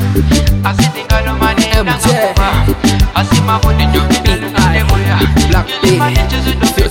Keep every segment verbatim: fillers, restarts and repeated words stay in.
Asidingalo mane nangakuba Asima budi nyovina lundemoya Black Day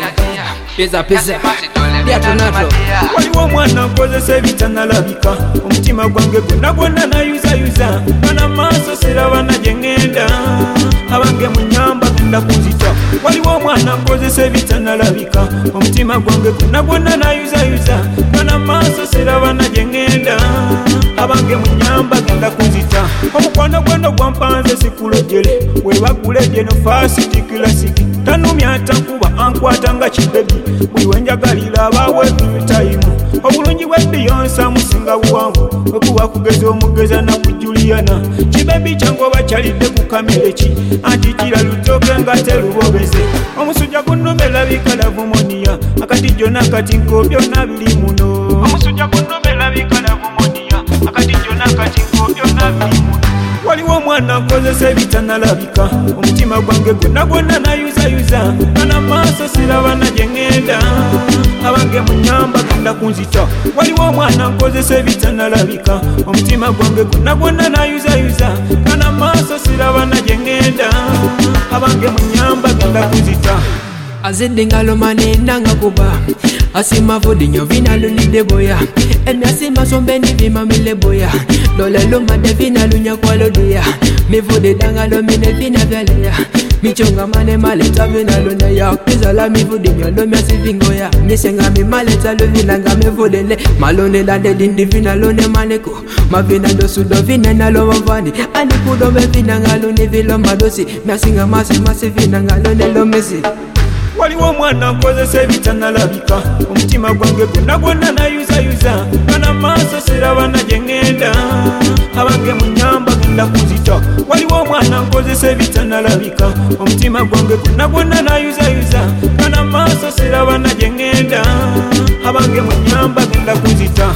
Pizza pizza Ya tonato Waliwo mwana nkozesa ebitanalabika omutima gwange gwonna gwonna nayuza yuza bana maaso siraba na gye ŋŋenda abange munyamba genda kunzita waliwo mwana nkozesa ebitanalabika omutima gwange gwonna gwonna nayuza yuza bana maaso siraba na gye ŋŋenda abange munyamba genda kunzita omukwano gwonna gwampanze sikulojere webagulejje no fasiti kilasiki tanumya tankuba ankwata nga kibebi buli wenjagalira abawe tayimu obulungi bwe Beyonce musinga buwanvu okuba kugeza omugeza na kujuliana kibebi kyangoba kyalidde ku kamereki anti kira lutoke nga terubobeze omusujja gunnumela bikalavumonia akati jona kati nko byonna biri muno omusujja gunnumela bikalavumonia akati jona kati nko byonna biri muno waliwo mwana nkozesa ebitanalabika omutima gwange gwonna gwonna nayuzayuza bana maaso siraba na gye ŋŋenda abange munyamba genda kunzita waliwo mwana nkozesa ebitanalabika omutima gwange gwonna gwonna nayuzayuza bana maaso siraba na gye ŋŋenda abange munyamba genda kunzita Azidingalo mane nangakuba Asima vudi nyovina lunide boya Emi asima sombeni vima mile boya Lole luma de vina lunya kwa lodia Mi vudi dangalo mine vina vyaleya Mi chonga mane maleta vina luna ya Kizala mi vudi nyolo mi asivingo ya Nisenga mi maleta luvina nga mi vudi le Malone lande dindi vina lune maneko Ma vina dosu do vina nalo wavani Ani kudo me vina nga luni vilo madosi Mi asinga masi masi vina nga lune lo mesi waliwo mwana nkozesa ebitanalabika omutima gwange gwonna gwonna nayuzayuza bana maaso siraba na gye ŋŋenda abange munyamba genda kunzita waliwo mwana nkozesa ebitanalabika omutima gwange gwonna gwonna nayuzayuza bana maaso siraba na gye ŋŋenda abange munyamba genda kunzita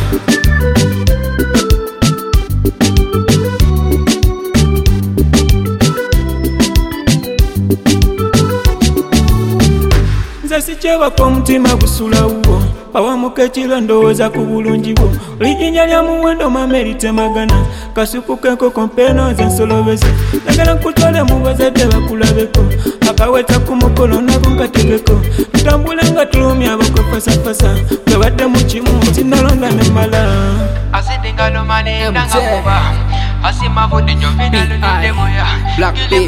sikyebako omutima gusula wuwo pawamuka ekiro ndowooza ku bulungi bwo lijinja lya muwendo mama eritemagana kasuku kenkoko mpeno nze nsolobeze nagala nkutwale mu bazadde bakulabeko akaweta ku mukolo nako nkategeko tutambule nga tulumya abakwefasafasa twebadde mu kimu sinalonda ne mala Asidingalo mane nangakuba Asima vudi nyovina lundemoya Black Day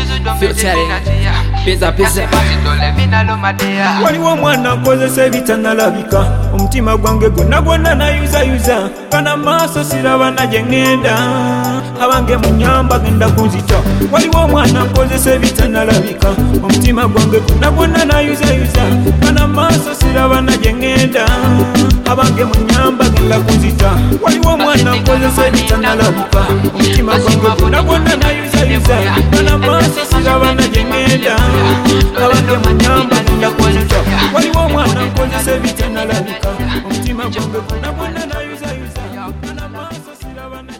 Pizza pizza waliwo mwana nkozesa ebitanalabika omutima gwange gwonna gwonna nayuzayuza bana maaso siraba na gye ŋŋenda abange munyamba genda kunzita waliwo mwana nkozesa ebitanalabika omutima gwange gwonna gwonna nayuzayuza bana maaso siraba na gye ŋŋenda abange munyamba genda kunzita waliwo mwana nkozesa ebitanalabika omutima gwange gwonna gwonna nayuzayuza bana maaso siraba na gye ŋŋenda abange munyamba genda kunzita waliwo mwana nkozesa ebitanalabika omutima gwange gwonna gwonna nayuzayuza bana maaso siraba na